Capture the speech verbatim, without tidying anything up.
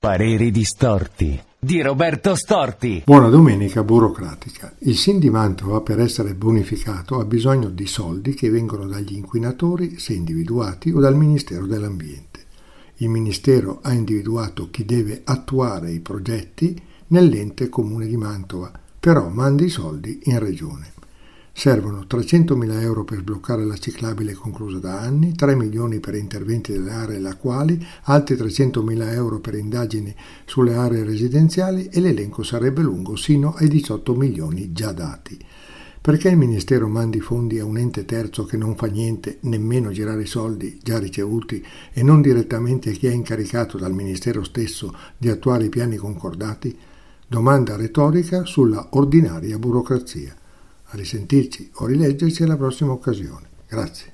Pareri distorti di Roberto Storti. Buona domenica burocratica. Il Sin di Mantova, per essere bonificato, ha bisogno di soldi che vengono dagli inquinatori, se individuati, o dal Ministero dell'Ambiente. Il Ministero ha individuato chi deve attuare i progetti nell'ente comune di Mantova, però manda i soldi in regione. Servono trecentomila euro per sbloccare la ciclabile conclusa da anni, tre milioni per interventi delle aree lacuali, altri trecentomila euro per indagini sulle aree residenziali e l'elenco sarebbe lungo sino ai diciotto milioni già dati. Perché il Ministero mandi fondi a un ente terzo che non fa niente, nemmeno girare i soldi già ricevuti, e non direttamente a chi è incaricato dal Ministero stesso di attuare i piani concordati? Domanda retorica sulla ordinaria burocrazia. A risentirci o rileggerci alla prossima occasione. Grazie.